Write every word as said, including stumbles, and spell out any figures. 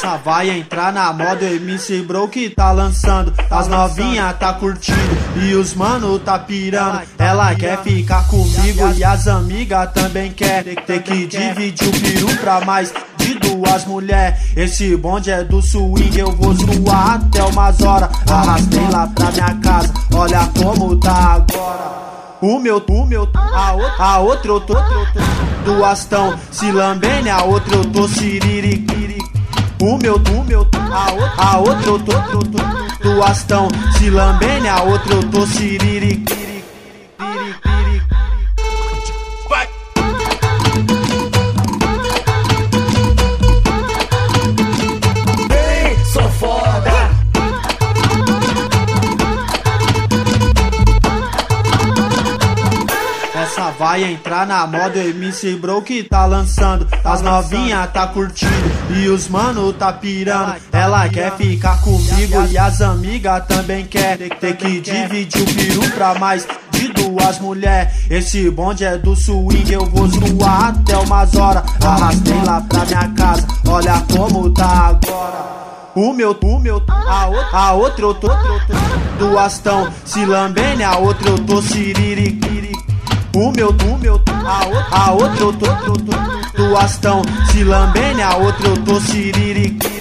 Essa vai entrar na moda, o M C Bro que tá lançando. As novinha tá curtindo e os mano tá pirando. Ela quer ficar comigo e as amigas também quer. Ter que dividir o peru pra mais de duas mulher. Esse bonde é do swing, eu vou zoar até umas horas. Arrastei lá pra minha casa, olha como tá agora. O meu, o meu, a outra, a outra eu tô, duas tão se lambendo, a outra eu tô siririquiri. O meu, o meu, a outra, a outra eu tô, duas tão se lambendo, a outra eu tô siririquiri. Essa vai entrar na moda, o M C Bro que tá lançando. As novinha tá curtindo e os mano tá pirando. Ela quer ficar comigo e as amigas também quer. Ter que dividir o peru pra mais de duas mulher. Esse bonde é do swing, eu vou zoar até umas horas. Arrastei lá pra minha casa, olha como tá agora. O meu, o meu, a outra, a outra eu tô, duas tão se lambendo, a outra eu tô siririquiri. O meu, o meu, a outra, a outra eu tô, duas tão se lambendo, a outra eu tô siririquiri.